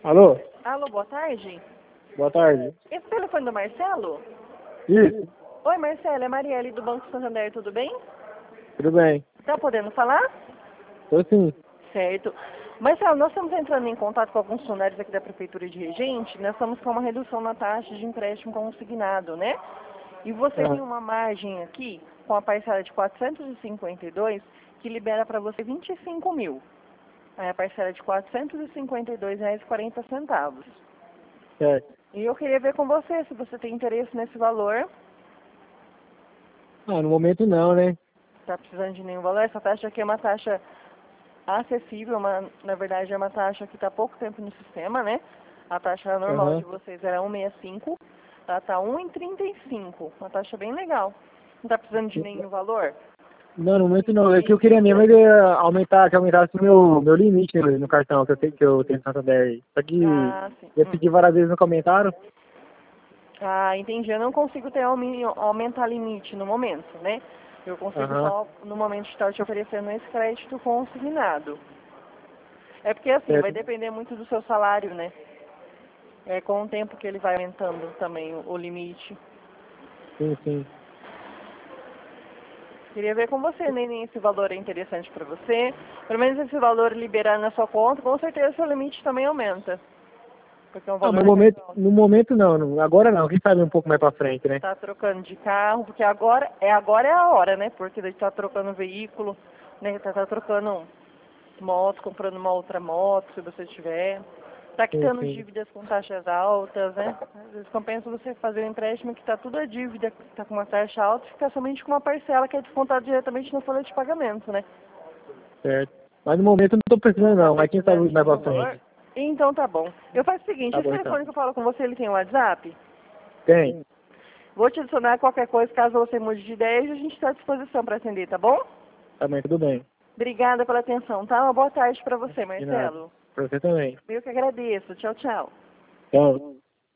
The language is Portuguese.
Alô? Alô, boa tarde. Boa tarde. Esse telefone do Marcelo? Isso, Oi, Marcelo, é Marielle do Banco Santander, tudo bem? tudo bem. Tá podendo falar? Tô sim. Certo. Marcelo, nós estamos entrando em contato com alguns funcionários aqui da Prefeitura de Regente, nós estamos com uma redução na taxa de empréstimo consignado, né? E você tem uma margem aqui, com a parcela de 452, que libera para você 25 mil. Aí a parcela de R$ 452,40. Certo. E eu queria ver com você se você tem interesse nesse valor. Ah, no momento não, né? Está precisando de nenhum valor? Essa taxa aqui é uma taxa acessível, na verdade é uma taxa que está há pouco tempo no sistema, né? A taxa normal Aham. de vocês era 1,65, ela está 1,35, uma taxa bem legal. Não está precisando de nenhum valor? Não, no momento não. É que eu queria mesmo é aumentar, que aumentasse o meu limite no cartão que eu tenho no Santander. Só que Ah, sim. eu pedi várias vezes no comentário. Ah, entendi. Eu não consigo ter aumentar limite no momento, né? Eu consigo Aham. só, no momento, estar te oferecendo esse crédito consignado. É porque, assim, vai Certo. depender muito do seu salário, né? É com o tempo que ele vai aumentando também o limite. Sim, sim. Queria ver com você, nem esse valor é interessante para você. Pelo menos esse valor liberar na sua conta, com certeza seu limite também aumenta. Porque é um Ah, valor muito alto. no momento não, agora não. Quem sabe um pouco mais pra frente, né? Tá trocando de carro, porque agora é a hora, né? Porque daí tá trocando veículo, né? Tá trocando moto, comprando uma outra moto, se você tiver. Tá Sim, quitando sim. dívidas com taxas altas, né? Às vezes compensa você fazer um empréstimo que tá tudo a dívida, que tá com uma taxa alta, e ficar somente com uma parcela que é descontada diretamente na folha de pagamento, né? Certo. Mas no momento eu não tô precisando não, mas quem sabe Precisando de mais pra nenhum valor? frente. Então tá bom. Eu faço o seguinte, Tá esse bom então. telefone que eu falo com você, ele tem WhatsApp? Tem. Vou te adicionar qualquer coisa, caso você mude de ideia, e a gente está à disposição para atender, tá bom? Tá bem, tudo bem. Obrigada pela atenção, tá? Uma boa tarde para você, De nada. Marcelo. Pra você também. Eu que agradeço. Tchau, tchau. Tchau.